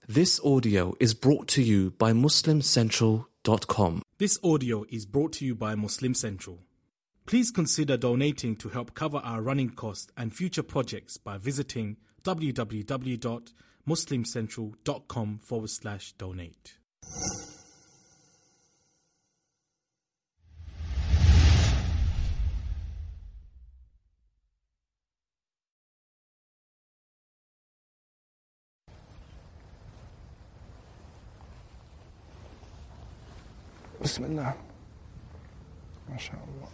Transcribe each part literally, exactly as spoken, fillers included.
This audio is brought to you by Muslim Central dot com. This audio is brought to you by Muslim Central. Please consider donating to help cover our running costs and future projects by visiting www.muslimcentral.com forward slash donate. Bismillah. MashaAllah.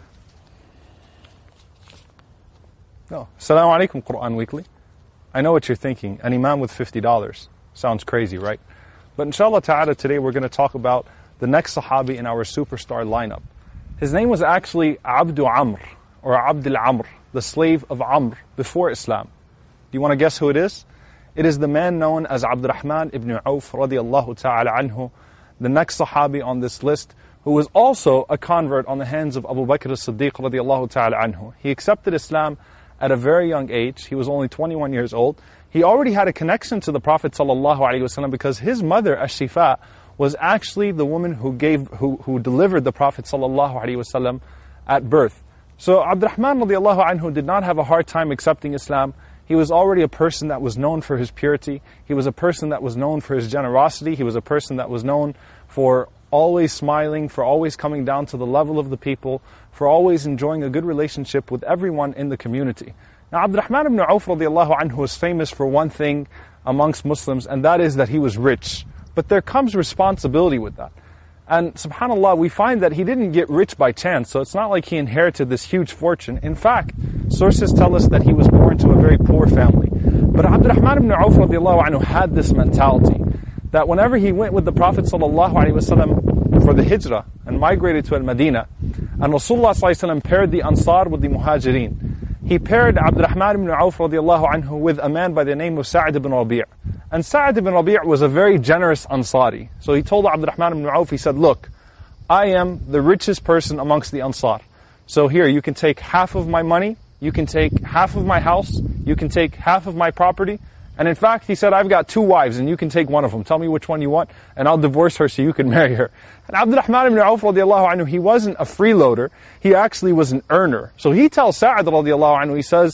No. Assalamu alaikum, Quran Weekly. I know what you're thinking. An imam with fifty dollars. Sounds crazy, right? But inshallah ta'ala, today we're going to talk about the next Sahabi in our superstar lineup. His name was actually Abdu Amr, or Abdul Amr, the slave of Amr, before Islam. Do you want to guess who it is? It is the man known as Abdurrahman ibn Auf radiallahu ta'ala anhu, the next Sahabi on this list, who was also a convert on the hands of Abu Bakr as-Siddiq radiallahu ta'ala anhu. He accepted Islam at a very young age. He was only twenty-one years old. He already had a connection to the Prophet sallallahu alaihi wasallam because his mother, Ash-Shifa, was actually the woman who gave, who, who delivered the Prophet sallallahu alaihi wasallam at birth. So Abdurrahman radiallahu anhu did not have a hard time accepting Islam. He was already a person that was known for his purity. He was a person that was known for his generosity. He was a person that was known for always smiling, for always coming down to the level of the people, for always enjoying a good relationship with everyone in the community. Now Abdurrahman ibn Auf radiallahu anhu is famous for one thing amongst Muslims, and that is that he was rich. But there comes responsibility with that. And subhanAllah, we find that he didn't get rich by chance, so it's not like he inherited this huge fortune. In fact, sources tell us that he was born to a very poor family. But Abdurrahman ibn Auf radiallahu anhu had this mentality, that whenever he went with the Prophet sallallahu alaihi wasallam for the hijrah and migrated to Al-Madinah, and Rasulullah sallallahu alaihi wasallam paired the Ansar with the Muhajirin, he paired Abdurrahman ibn Auf radiallahu anhu with a man by the name of Sa'd ibn Rabi'. And Sa'd ibn Rabi' was a very generous Ansari. So he told Abdurrahman ibn Auf, he said, look, I am the richest person amongst the Ansar. So here, you can take half of my money, you can take half of my house, you can take half of my property. And in fact, he said, I've got two wives and you can take one of them. Tell me which one you want and I'll divorce her so you can marry her. And Abdurrahman ibn Auf radiallahu anhu, he wasn't a freeloader, he actually was an earner. So he tells Sa'd radiallahu anhu, he says,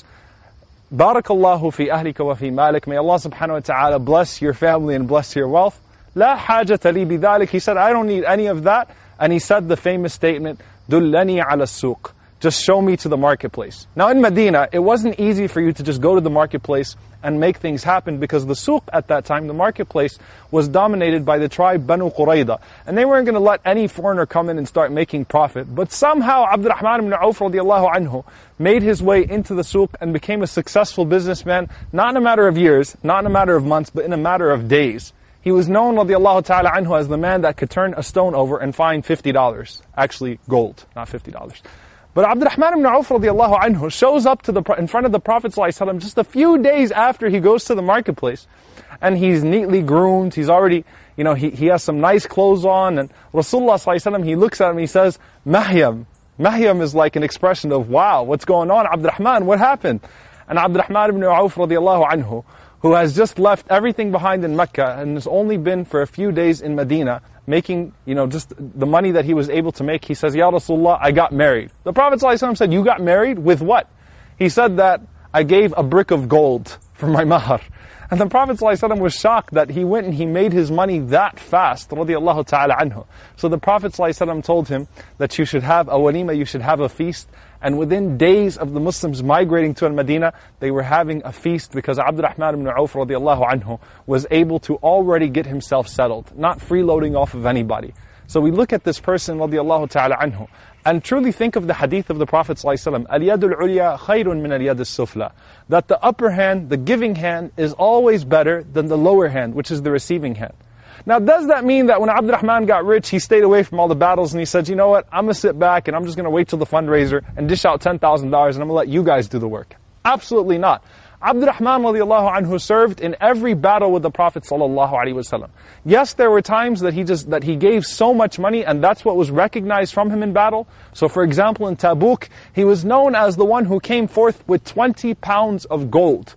Barakallahu fi ahlika wa fi malik. May Allah subhanahu wa ta'ala bless your family and bless your wealth. La hajata li bidhalik. He said, I don't need any of that. And he said the famous statement, Dullani ala suq. Just show me to the marketplace. Now in Medina, it wasn't easy for you to just go to the marketplace and make things happen because the suq at that time, the marketplace, was dominated by the tribe Banu Qurayda. And they weren't going to let any foreigner come in and start making profit. But somehow Abdurrahman ibn Auf radiallahu anhu made his way into the suq and became a successful businessman, not in a matter of years, not in a matter of months, but in a matter of days. He was known radiallahu ta'ala anhu as the man that could turn a stone over and find fifty dollars. Actually, gold, not fifty dollars. But Abdurrahman ibn Auf radiallahu anhu shows up to the, in front of the Prophet sallallahu alaihi wasallam just a few days after he goes to the marketplace. And he's neatly groomed, he's already, you know, he, he has some nice clothes on. And Rasulullah sallallahu alaihi wasallam, he looks at him and he says, Mahyam. Mahyam is like an expression of, wow, what's going on? Abdurrahman, what happened? And Abdurrahman ibn Auf radiallahu anhu, who has just left everything behind in Mecca and has only been for a few days in Medina, making, you know, just the money that he was able to make, he says, Ya Rasulullah, I got married. The Prophet ﷺ said, you got married? With what? He said that, I gave a brick of gold for my mahar. And the Prophet ﷺ was shocked that he went and he made his money that fast, radiyallahu ta'ala anhu. So the Prophet ﷺ told him that you should have a walima, you should have a feast. And within days of the Muslims migrating to Al-Madinah, they were having a feast because Abdurrahman ibn Auf radiallahu anhu was able to already get himself settled, not freeloading off of anybody. So we look at this person radiallahu ta'ala anhu and truly think of the hadith of the Prophet ﷺ, Al-yadul ulya khayrun min al-yad as-sufla, that the upper hand, the giving hand, is always better than the lower hand, which is the receiving hand. Now, does that mean that when Abdurrahman got rich, he stayed away from all the battles and he said, you know what, I'm going to sit back and I'm just going to wait till the fundraiser and dish out ten thousand dollars and I'm going to let you guys do the work? Absolutely not. Abdurrahman radiallahu anhu served in every battle with the Prophet sallallahu alaihi wasallam. Yes, there were times that he just that he gave so much money, and that's what was recognized from him in battle. So, for example, in Tabuk, he was known as the one who came forth with twenty pounds of gold.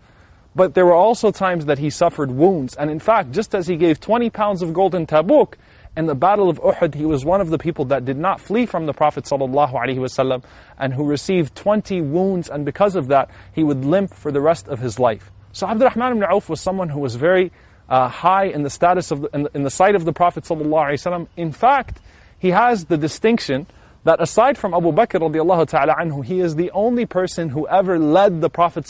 but there were also times that he suffered wounds. And in fact, just as he gave twenty pounds of gold in Tabuk, in the Battle of Uhud, he was one of the people that did not flee from the Prophet ﷺ and who received twenty wounds, and because of that, he would limp for the rest of his life. So Abdurrahman ibn Auf was someone who was very uh, high in the status of the, in, the, in the sight of the Prophet ﷺ. In fact, he has the distinction that aside from Abu Bakr radiallahu ta'ala anhu, he is the only person who ever led the Prophet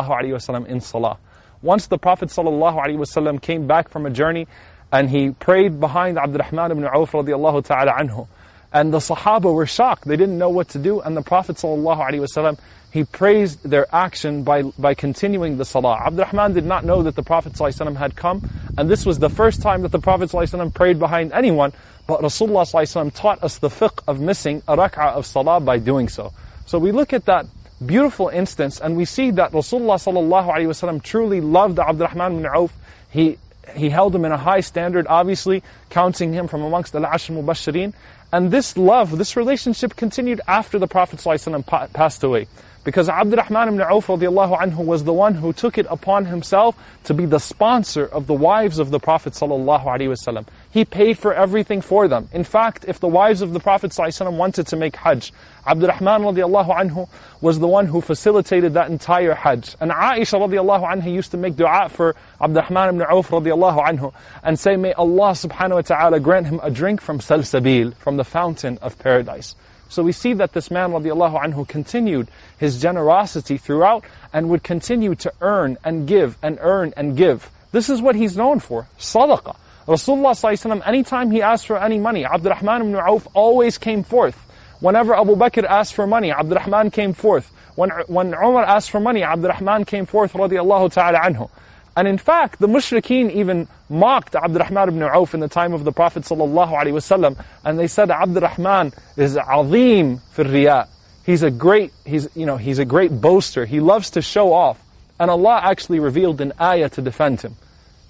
ﷺ in salah. Once the Prophet ﷺ came back from a journey, and he prayed behind Abdurrahman ibn Auf radiallahu ta'ala anhu. And the Sahaba were shocked. They didn't know what to do. And the Prophet ﷺ, he praised their action by, by continuing the salah. Abdurrahman did not know that the Prophet ﷺ had come. And this was the first time that the Prophet ﷺ prayed behind anyone. But Rasulullah ﷺ taught us the fiqh of missing a rak'ah of salah by doing so. So we look at that beautiful instance and we see that Rasulullah ﷺ truly loved Abdurrahman ibn Auf. He He held him in a high standard, obviously, counting him from amongst the Al-Ashr Mubashirin. And this love, this relationship continued after the Prophet ﷺ passed away. Because Abdurrahman ibn Auf radiallahu anhu was the one who took it upon himself to be the sponsor of the wives of the Prophet ﷺ. He paid for everything for them. In fact, if the wives of the Prophet ﷺ wanted to make Hajj, Abdurrahman radiallahu anhu was the one who facilitated that entire Hajj. And Aisha radiallahu anha used to make dua for Abdurrahman ibn Auf radiallahu anhu and say, may Allah subhanahu wa ta'ala grant him a drink from Salsabil, from the fountain of paradise. So we see that this man radiallahu anhu continued his generosity throughout and would continue to earn and give and earn and give. This is what he's known for, sadaqah. Rasulullah sallallahu alaihi wasallam, anytime he asked for any money, Abdurrahman ibn Auf always came forth. Whenever Abu Bakr asked for money, Abdurrahman came forth. When, when Umar asked for money, Abdurrahman came forth radiallahu ta'ala anhu. And in fact, the mushrikeen even mocked Abdurrahman ibn Auf in the time of the Prophet sallallahu alaihi wasallam, and they said Abdurrahman is azim fil riya. He's a great, he's you know, he's a great boaster. He loves to show off. And Allah actually revealed an ayah to defend him.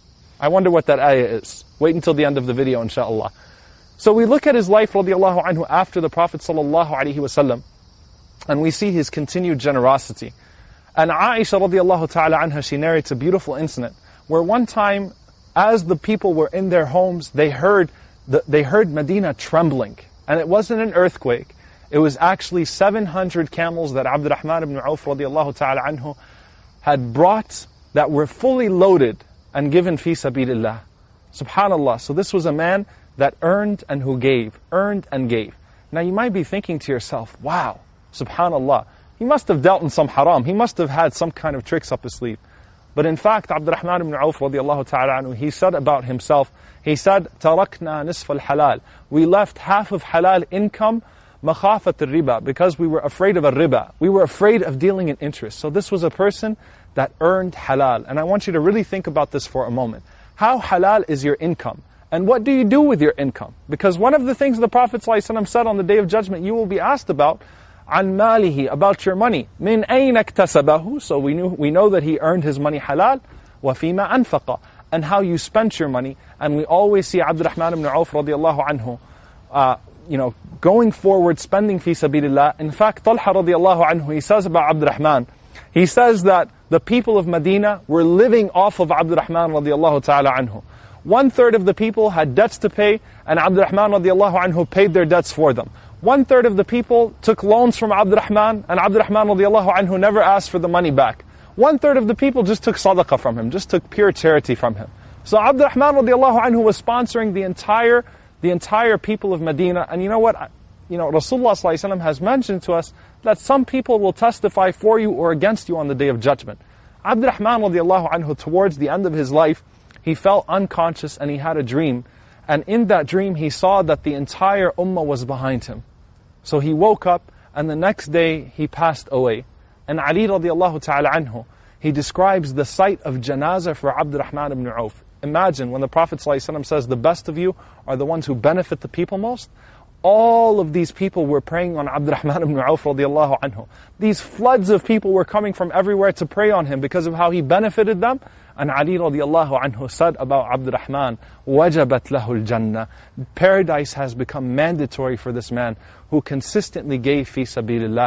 I wonder what that ayah is. Wait until the end of the video, inshallah. So we look at his life radiallahu anhu after the Prophet sallallahu alaihi wasallam, and we see his continued generosity. And Aisha radiallahu ta'ala anha, she narrates a beautiful incident where one time, as the people were in their homes, they heard the, they heard Medina trembling. And it wasn't an earthquake. It was actually seven hundred camels that Abdurrahman ibn Auf radiallahu ta'ala anhu had brought that were fully loaded and given fi sabilillah. Subhanallah. So this was a man that earned and who gave, earned and gave. Now you might be thinking to yourself, wow, subhanallah. He must have dealt in some haram. He must have had some kind of tricks up his sleeve. But in fact, Abdurrahman ibn Auf radiallahu ta'ala anhu, he said about himself, he said, تَرَكْنَا نِصْفَ الْحَلَالِ. We left half of halal income, مَخَافَةِ الرِّبَى, because we were afraid of a riba. We were afraid of dealing in interest. So this was a person that earned halal. And I want you to really think about this for a moment. How halal is your income? And what do you do with your income? Because one of the things the Prophet ﷺ said on the Day of Judgment, you will be asked about, عن ماله, about your money. من أين اكتسبه? So we knew we know that he earned his money halal. وفيما أنفق, and how you spent your money. And we always see Abdurrahman ibn Auf radiallahu anhu, uh, you know, going forward, spending fi sabilillah. In fact, Talha radiallahu anhu, he says about Abdurrahman, he says that the people of Medina were living off of Abdurrahman radiallahu ta'ala anhu. One third of the people had debts to pay, and Abdurrahman radiallahu anhu paid their debts for them. One third of the people took loans from Abdurrahman, and Abdurrahman radiallahu anhu never asked for the money back. One third of the people just took sadaqah from him, just took pure charity from him. So Abdurrahman radiallahu anhu was sponsoring the entire, the entire people of Medina. And you know what? You know, Rasulullah sallallahu alaihi wasallam has mentioned to us that some people will testify for you or against you on the Day of Judgment. Abdurrahman radiallahu anhu, towards the end of his life, he fell unconscious and he had a dream. And in that dream, he saw that the entire ummah was behind him. So he woke up, and the next day he passed away. And Ali radiallahu ta'ala anhu, he describes the sight of janazah for Abdurrahman ibn Auf. Imagine when the Prophet ﷺ says the best of you are the ones who benefit the people most. All of these people were praying on Abdurrahman ibn Auf radiallahu anhu. These floods of people were coming from everywhere to pray on him because of how he benefited them. And Ali radiallahu anhu said about Abdurrahman, وَجَبَتْ لَهُ الْجَنَّةِ. Paradise has become mandatory for this man who consistently gave fi sabilillah.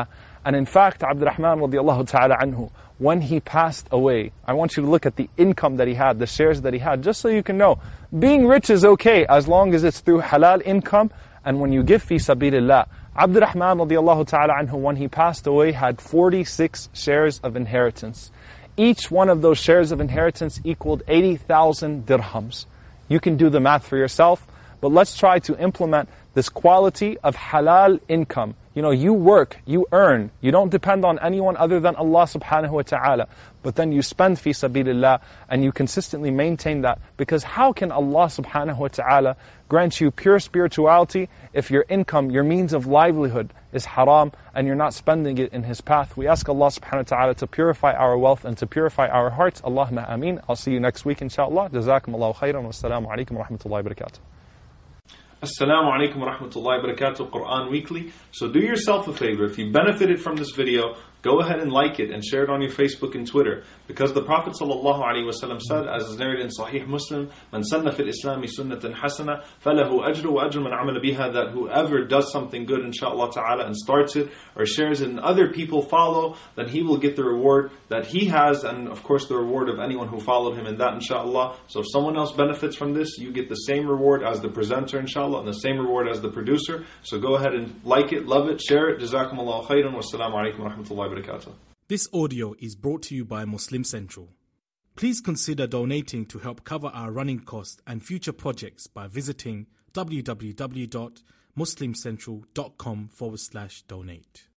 And in fact, Abdurrahman radiallahu ta'ala anhu, when he passed away, I want you to look at the income that he had, the shares that he had, just so you can know, being rich is okay as long as it's through halal income and when you give fi sabilillah. Abdurrahman radiallahu ta'ala anhu, when he passed away, had forty-six shares of inheritance. Each one of those shares of inheritance equaled eighty thousand dirhams. You can do the math for yourself, but let's try to implement this quality of halal income. You know, you work, you earn, you don't depend on anyone other than Allah subhanahu wa ta'ala. But then you spend fi sabilillah and you consistently maintain that. Because how can Allah subhanahu wa ta'ala grant you pure spirituality if your income, your means of livelihood is haram and you're not spending it in His path? We ask Allah subhanahu wa ta'ala to purify our wealth and to purify our hearts. Allahumma ameen. I'll see you next week inshaAllah. Jazakum Allahu khairan. Wassalamu alaikum wa rahmatullahi wa barakatuh. Assalamu alaikum wa rahmatullahi wa barakatuh, Quran Weekly. So do yourself a favor, if you benefited from this video, go ahead and like it and share it on your Facebook and Twitter. Because the Prophet sallallahu alaihi wasallam said, as is narrated in Sahih Muslim, Man sanna fil Islami sunnatan hasana, falahu ajru wa ajru man amala biha, that whoever does something good, inshaAllah ta'ala, and starts it or shares it and other people follow, then he will get the reward that he has, and of course the reward of anyone who followed him in that, inshaAllah. So if someone else benefits from this, you get the same reward as the presenter, inshaAllah, and the same reward as the producer. So go ahead and like it, love it, share it. Jazakumullahu khairan. Wassalamu alaikum wa rahmatullahi wa barakatuh. This audio is brought to you by Muslim Central. Please consider donating to help cover our running costs and future projects by visiting www.muslimcentral.com forward slash donate.